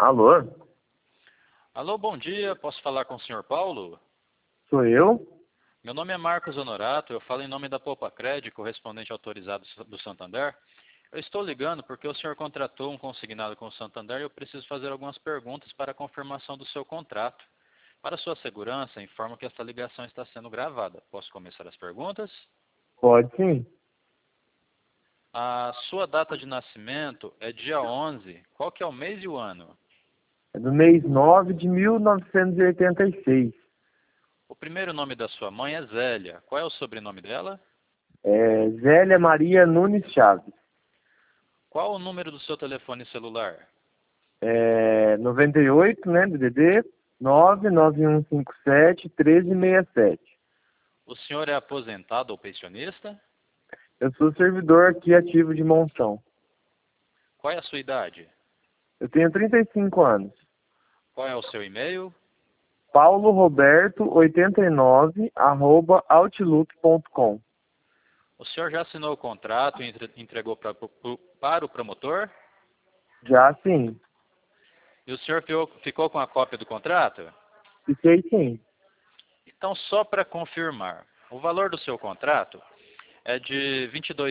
Alô? Alô, bom dia. Posso falar com o senhor Paulo? Sou eu? Meu nome é Marcos Honorato. Eu falo em nome da Poupa-Cred, correspondente autorizado do Santander. Eu estou ligando porque o senhor contratou um consignado com o Santander e eu preciso fazer algumas perguntas para a confirmação do seu contrato. Para sua segurança, informo que esta ligação está sendo gravada. Posso começar as perguntas? Pode sim. A sua data de nascimento é dia 11. Qual que é o mês e o ano? É do mês 9 de 1986. O primeiro nome da sua mãe é Zélia. Qual é o sobrenome dela? É Zélia Maria Nunes Chaves. Qual o número do seu telefone celular? 98, né, DDD 99157-1367. O senhor é aposentado ou pensionista? Eu sou servidor aqui ativo de Monção. Qual é a sua idade? Eu tenho 35 anos. Qual é o seu e-mail? pauloroberto89@outlook.com. O senhor já assinou o contrato e entregou para o promotor? Já sim. E o senhor ficou com a cópia do contrato? Fiquei sim. Então, só para confirmar, o valor do seu contrato é de R$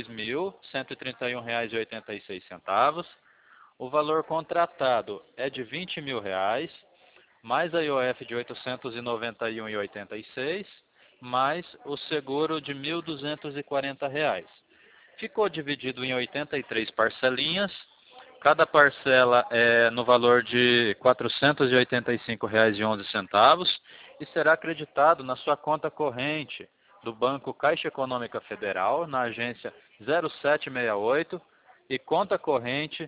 22.131,86. O valor contratado é de R$ 20.000, mais a IOF de R$ 891,86, mais o seguro de R$ 1.240. Ficou dividido em 83 parcelinhas. Cada parcela é no valor de R$ 485,11 e será acreditado na sua conta corrente do Banco Caixa Econômica Federal, na agência 0768 e conta corrente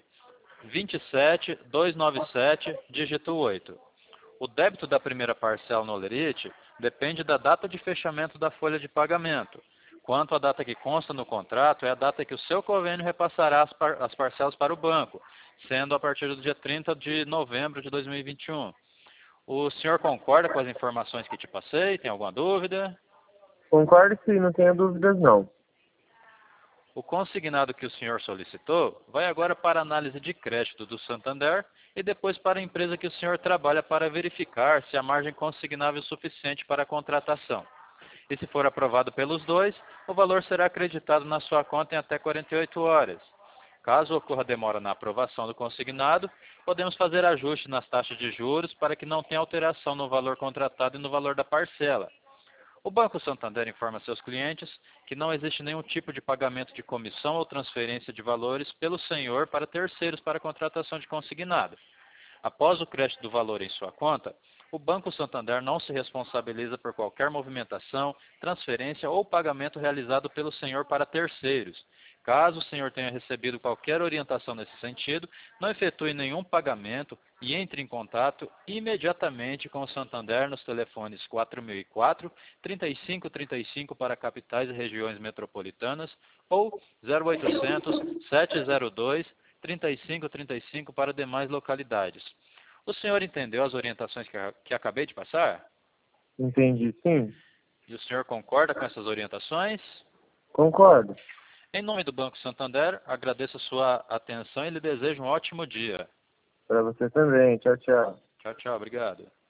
27297, dígito 8. O débito da primeira parcela no Olerite depende da data de fechamento da folha de pagamento. Quanto à data que consta no contrato, é a data que o seu convênio repassará as parcelas para o banco, sendo a partir do dia 30 de novembro de 2021. O senhor concorda com as informações que te passei? Tem alguma dúvida? Concordo que não tenha dúvidas não. O consignado que o senhor solicitou vai agora para a análise de crédito do Santander e depois para a empresa que o senhor trabalha para verificar se a margem consignável é suficiente para a contratação. E se for aprovado pelos dois, o valor será acreditado na sua conta em até 48 horas. Caso ocorra demora na aprovação do consignado, podemos fazer ajuste nas taxas de juros para que não tenha alteração no valor contratado e no valor da parcela. O Banco Santander informa seus clientes que não existe nenhum tipo de pagamento de comissão ou transferência de valores pelo senhor para terceiros para a contratação de consignado. Após o crédito do valor em sua conta, o Banco Santander não se responsabiliza por qualquer movimentação, transferência ou pagamento realizado pelo senhor para terceiros. Caso o senhor tenha recebido qualquer orientação nesse sentido, não efetue nenhum pagamento e entre em contato imediatamente com o Santander nos telefones 4004-3535 para capitais e regiões metropolitanas ou 0800-702-3535 para demais localidades. O senhor entendeu as orientações que acabei de passar? Entendi sim. E o senhor concorda com essas orientações? Concordo. Em nome do Banco Santander, agradeço a sua atenção e lhe desejo um ótimo dia. Para você também. Tchau, tchau. Tchau, tchau, obrigado.